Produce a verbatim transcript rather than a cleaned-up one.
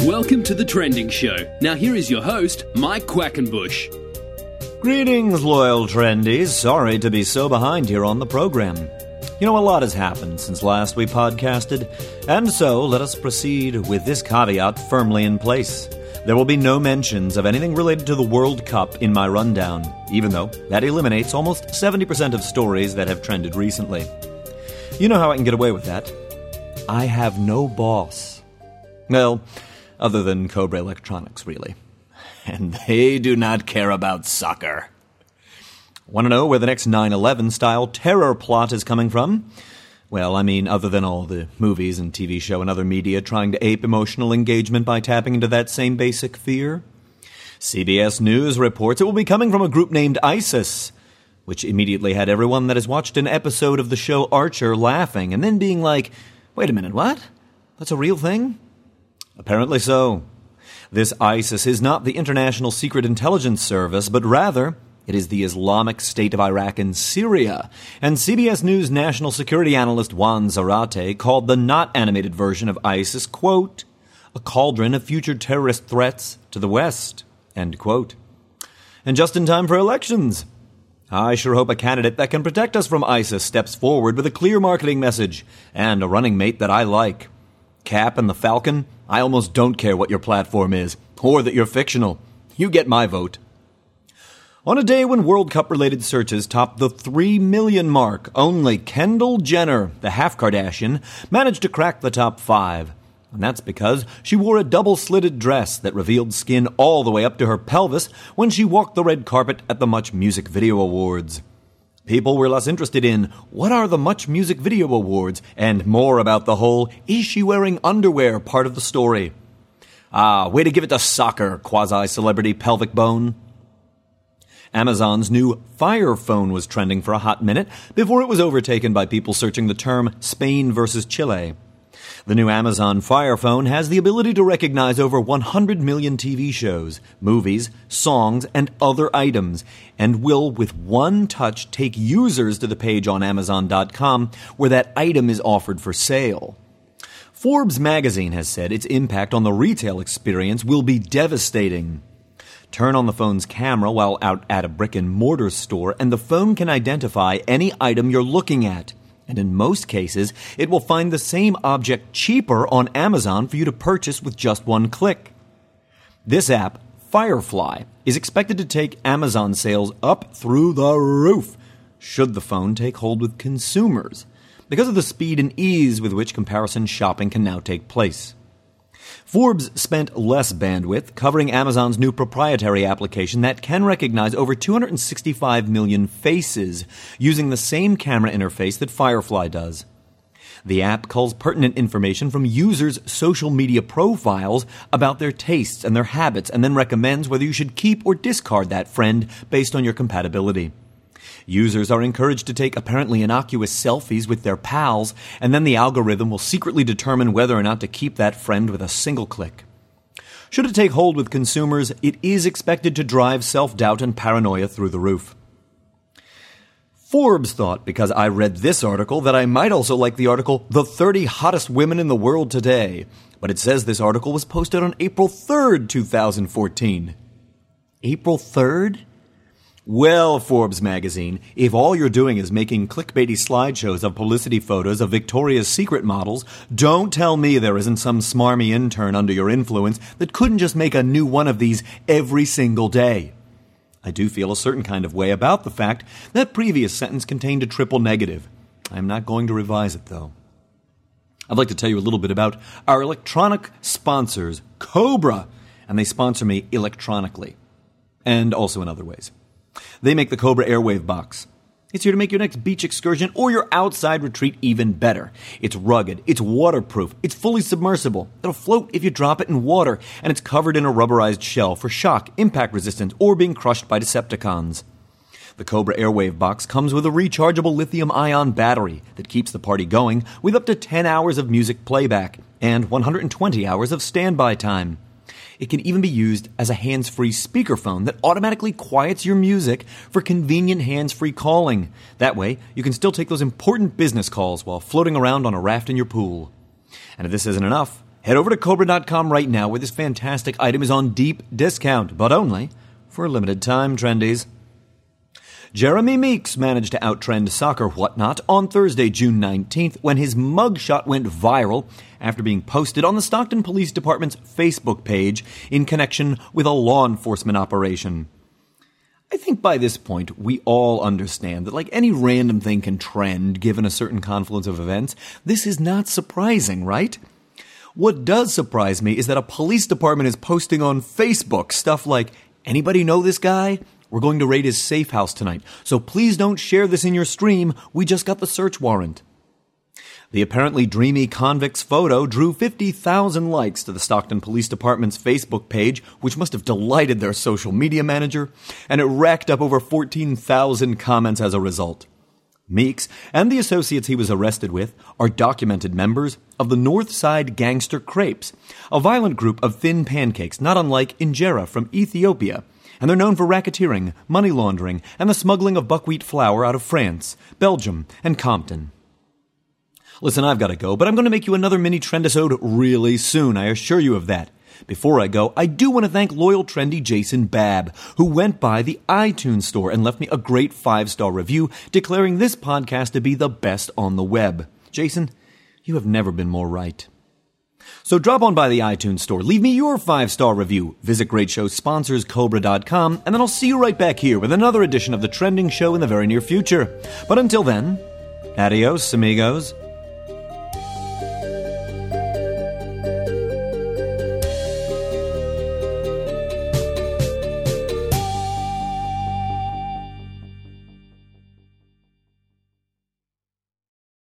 Welcome to The Trending Show. Now here is your host, Mike Quackenbush. Greetings, loyal trendies. Sorry to be so behind here on the program. You know, a lot has happened since last we podcasted, and so let us proceed with this caveat firmly in place. There will be no mentions of anything related to the World Cup in my rundown, even though that eliminates almost seventy percent of stories that have trended recently. You know how I can get away with that. I have no boss. Well, other than Cobra Electronics, really. And they do not care about soccer. Want to know where the next nine eleven style terror plot is coming from? Well, I mean, other than all the movies and T V show and other media trying to ape emotional engagement by tapping into that same basic fear. C B S News reports it will be coming from a group named ISIS, which immediately had everyone that has watched an episode of the show Archer laughing and then being like, wait a minute, what? That's a real thing? Apparently so. This ISIS is not the International Secret Intelligence Service, but rather it is the Islamic State of Iraq and Syria. And C B S News national security analyst Juan Zarate called the not-animated version of ISIS, quote, a cauldron of future terrorist threats to the West, end quote. And just in time for elections. I sure hope a candidate that can protect us from ISIS steps forward with a clear marketing message and a running mate that I like. Cap and the Falcon, I almost don't care what your platform is, or that you're fictional. You get my vote. On a day when World Cup-related searches topped the three million mark, only Kendall Jenner, the half-Kardashian, managed to crack the top five. And that's because she wore a double-slitted dress that revealed skin all the way up to her pelvis when she walked the red carpet at the Much Music Video Awards. People were less interested in what are the Much Music Video Awards and more about the whole is she wearing underwear part of the story. Ah, way to give it to soccer, quasi-celebrity pelvic bone. Amazon's new Fire Phone was trending for a hot minute before it was overtaken by people searching the term Spain versus Chile. The new Amazon Fire Phone has the ability to recognize over one hundred million T V shows, movies, songs, and other items, and will, with one touch, take users to the page on Amazon dot com where that item is offered for sale. Forbes magazine has said its impact on the retail experience will be devastating. Turn on the phone's camera while out at a brick-and-mortar store, and the phone can identify any item you're looking at. And in most cases, it will find the same object cheaper on Amazon for you to purchase with just one click. This app, Firefly, is expected to take Amazon sales up through the roof, should the phone take hold with consumers, because of the speed and ease with which comparison shopping can now take place. Forbes spent less bandwidth covering Amazon's new proprietary application that can recognize over two hundred sixty-five million faces using the same camera interface that Firefly does. The app culls pertinent information from users' social media profiles about their tastes and their habits and then recommends whether you should keep or discard that friend based on your compatibility. Users are encouraged to take apparently innocuous selfies with their pals, and then the algorithm will secretly determine whether or not to keep that friend with a single click. Should it take hold with consumers, it is expected to drive self-doubt and paranoia through the roof. Forbes thought, because I read this article, that I might also like the article, The thirty Hottest Women in the World Today. But it says this article was posted on April third, twenty fourteen. April third? Well, Forbes magazine, if all you're doing is making clickbaity slideshows of publicity photos of Victoria's Secret models, don't tell me there isn't some smarmy intern under your influence that couldn't just make a new one of these every single day. I do feel a certain kind of way about the fact that previous sentence contained a triple negative. I'm not going to revise it, though. I'd like to tell you a little bit about our electronic sponsors, Cobra, and they sponsor me electronically, and also in other ways. They make the Cobra Airwave Box. It's here to make your next beach excursion or your outside retreat even better. It's rugged, it's waterproof, it's fully submersible. It'll float if you drop it in water, and it's covered in a rubberized shell for shock, impact resistance, or being crushed by Decepticons. The Cobra Airwave Box comes with a rechargeable lithium-ion battery that keeps the party going with up to ten hours of music playback and one hundred twenty hours of standby time. It can even be used as a hands-free speakerphone that automatically quiets your music for convenient hands-free calling. That way, you can still take those important business calls while floating around on a raft in your pool. And if this isn't enough, head over to Cobra dot com right now where this fantastic item is on deep discount, but only for a limited time, trendies. Jeremy Meeks managed to outtrend Soccer Whatnot on Thursday, June nineteenth, when his mugshot went viral after being posted on the Stockton Police Department's Facebook page in connection with a law enforcement operation. I think by this point, we all understand that like any random thing can trend given a certain confluence of events. This is not surprising, right? What does surprise me is that a police department is posting on Facebook stuff like, anybody know this guy? We're going to raid his safe house tonight, so please don't share this in your stream. We just got the search warrant. The apparently dreamy convict's photo drew fifty thousand likes to the Stockton Police Department's Facebook page, which must have delighted their social media manager, and it racked up over fourteen thousand comments as a result. Meeks and the associates he was arrested with are documented members of the Northside Gangster Crepes, a violent group of thin pancakes not unlike Injera from Ethiopia, and they're known for racketeering, money laundering, and the smuggling of buckwheat flour out of France, Belgium, and Compton. Listen, I've got to go, but I'm going to make you another mini Trendisode really soon, I assure you of that. Before I go, I do want to thank loyal trendy Jason Babb, who went by the iTunes store and left me a great five-star review declaring this podcast to be the best on the web. Jason, you have never been more right. So drop on by the iTunes store, leave me your five-star review, visit Great Show sponsors Cobra dot com, and then I'll see you right back here with another edition of The Trending Show in the very near future. But until then, adios, amigos.